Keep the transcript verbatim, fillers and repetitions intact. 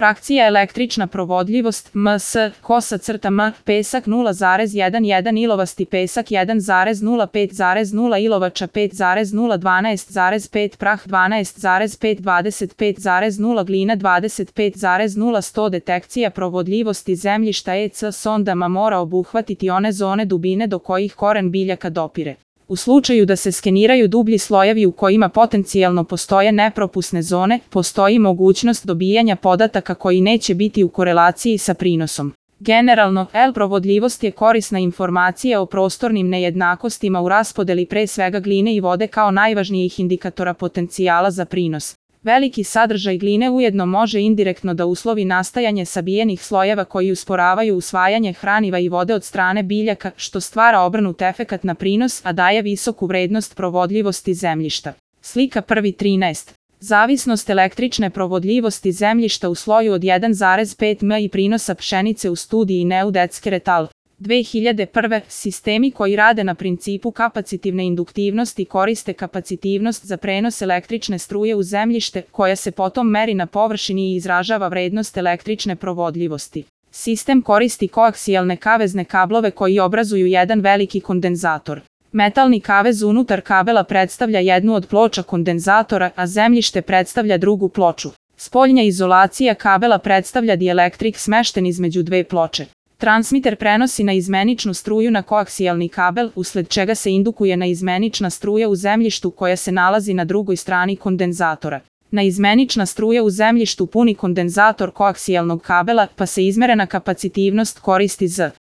Frakcija električna provodljivost M S, kosa crta M, pesak nula zarez jedan, ilovasti pesak jedan zarez nula pet zarez nula, ilovača pet zarez nula, dvanaest zarez pet, prah dvanaest zarez pet, dvadeset pet zarez nula, glina dvadeset pet zarez nula, sto. Detekcija provodljivosti zemljišta E C sondama mora obuhvatiti one zone dubine do kojih koren biljaka dopire. U slučaju da se skeniraju dublji slojevi u kojima potencijalno postoje nepropusne zone, postoji mogućnost dobijanja podataka koji neće biti u korelaciji sa prinosom. Generalno, L provodljivost je korisna informacija o prostornim nejednakostima u raspodeli pre svega gline i vode kao najvažnijih indikatora potencijala za prinos. Veliki sadržaj gline ujedno može indirektno da uslovi nastajanje sabijenih slojeva koji usporavaju usvajanje hraniva i vode od strane biljaka, što stvara obrnut efekat na prinos, a daje visoku vrednost provodljivosti zemljišta. Slika prvi trinaest. Zavisnost električne provodljivosti zemljišta u sloju od jedan zarez pet m i prinosa pšenice u studiji Neudetsker et al. dve hiljade prve. Sistemi koji rade na principu kapacitivne induktivnosti koriste kapacitivnost za prenos električne struje u zemljište, koja se potom meri na površini i izražava vrednost električne provodljivosti. Sistem koristi koaksijalne kavezne kablove koji obrazuju jedan veliki kondenzator. Metalni kavez unutar kabela predstavlja jednu od ploča kondenzatora, a zemljište predstavlja drugu ploču. Spoljna izolacija kabela predstavlja dielektrik smešten između dve ploče. Transmiter prenosi naizmeničnu struju na koaksijalni kabel, usled čega se indukuje naizmenična struja u zemljištu koja se nalazi na drugoj strani kondenzatora. Naizmenična struja u zemljištu puni kondenzator koaksijalnog kabela, pa se izmerena kapacitivnost koristi z